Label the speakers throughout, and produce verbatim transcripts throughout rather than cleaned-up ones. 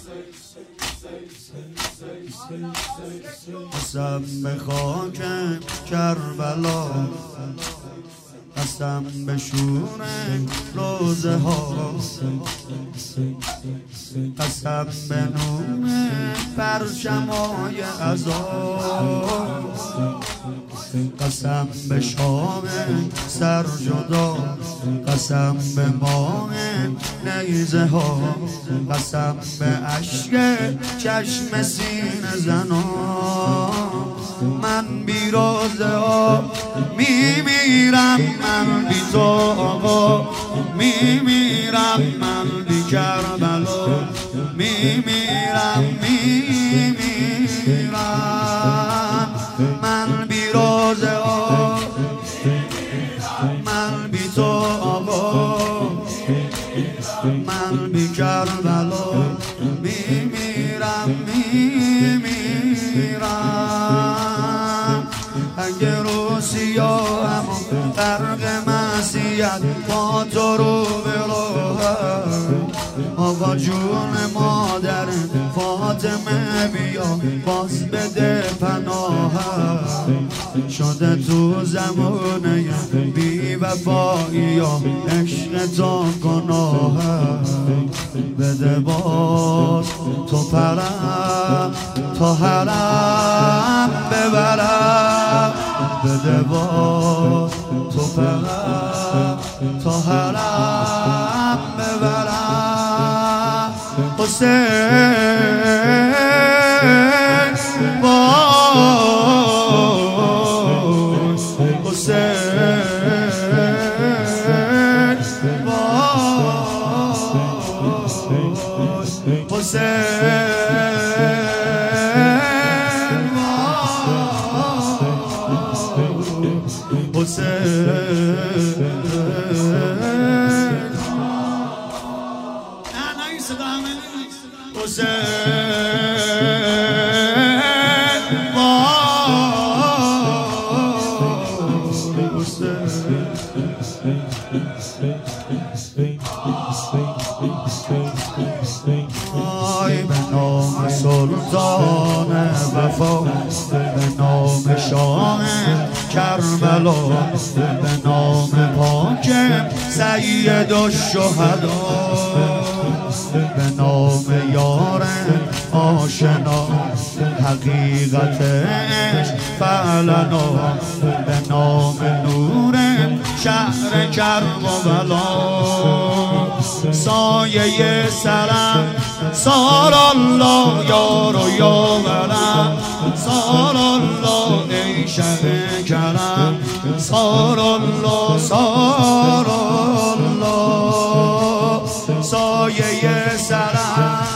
Speaker 1: قسم به خاک کربلا، قسم به شور روزه ها، قسم به نور پرچمای عذاب، قسم به شام سرجدا، قسم به ماه نیزه ها، قسم به اشک چشم سینه زنان. من بی روزه ها میمیرم، من بی تو آقا میمیرم، من بی کربلا میمیرم میمیرم. من بی روزه ها، من بی تو آقا، من بی کربلا میمیرم میمیرم. اگه رو سیاهم غرق معصیت با تو رو به راهم، آقا جون مادر فاطمه بیا باز بده پناهم. شده تو زمونه بی وفایی یا عشق تو گناهم. بده باز تو پرم تا حرم ببرم، بده باز تو پرم تا حرم ببرم. حسین باز، حسین باز، حسین باز، حسین. نه نه این صدا همه نیست. حسین باز، آی به نام سلطان وفا، به نام شاه کربلا، به نام پاک سید الشهدا، به نام یار آشنا حقیقت عشق فعلنا، به نام نور شهر کربلا. سایه سرم سار الله یار و یاورم، سار الله ای شه کرم، سار الله سار الله. سایه سرم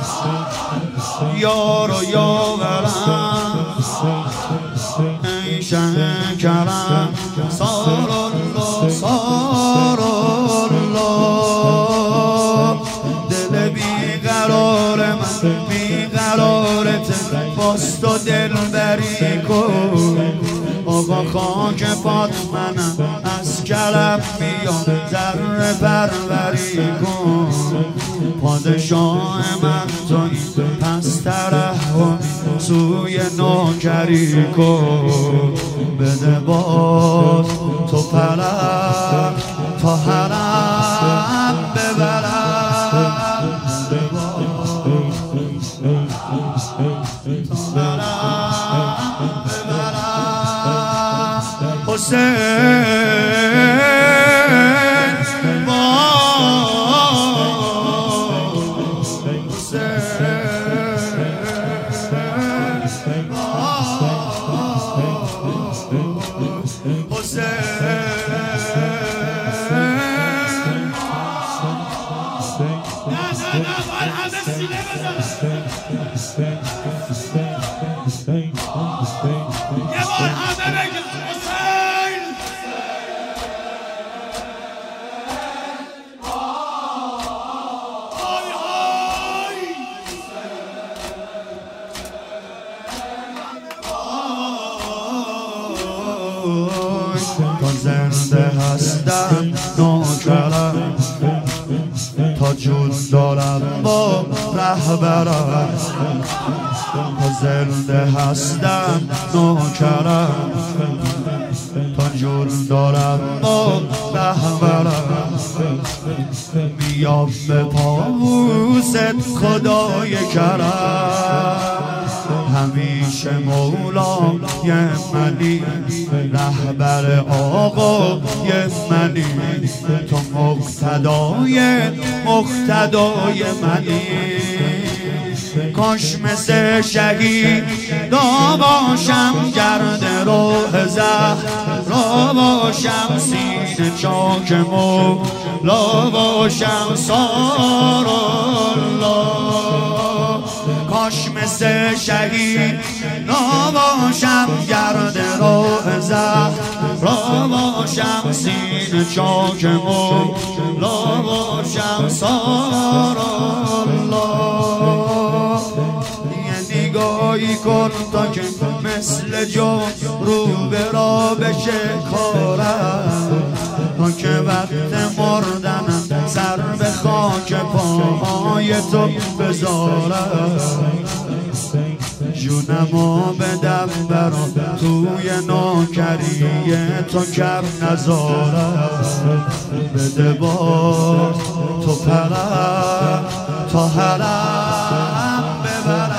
Speaker 1: یار و یاورم، ای شه کرم، سار الله سار الله. دل بیقرار من بیقرارت باز تو دل بری کن. آقا خاک پات منم از کرم بیام ذره پروری کن. پادشاه من توی پس ترحم سوی نوکری کن. بده باز تو پرم تا حرم ببرم، بده باز تا حرم ببرم. حسین باز، حسین باز، تا زنده هستم نوکرم، تا جون دارم با با رهبرم، تا زنده هستم نوکرم، تا جور دارم با رهبرم. میام به پاوست خدای کرم، همیشه مولای منی، رهبر آقای منی، تو مقتدای مقتدای منی. کاش مثل شهید باشم، گرد روح زهرا باشم، سینه چاک مولا باشم، سار الله. کاش مثل شهید باشم، گرد روح زهرا باشم، سینه چاک مولا باشم، سار الله. نگاهی کن تا که مثل جو رو به را بشه کارم، تا که وقت مردنم سر به خاک پاهای تو بذارم. جونمو بدم برام توی نوکری تو کم نذارم. بده باز تو پرم تا حرم ببرم.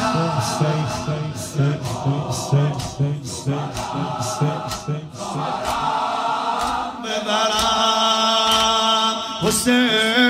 Speaker 1: ببرم حسین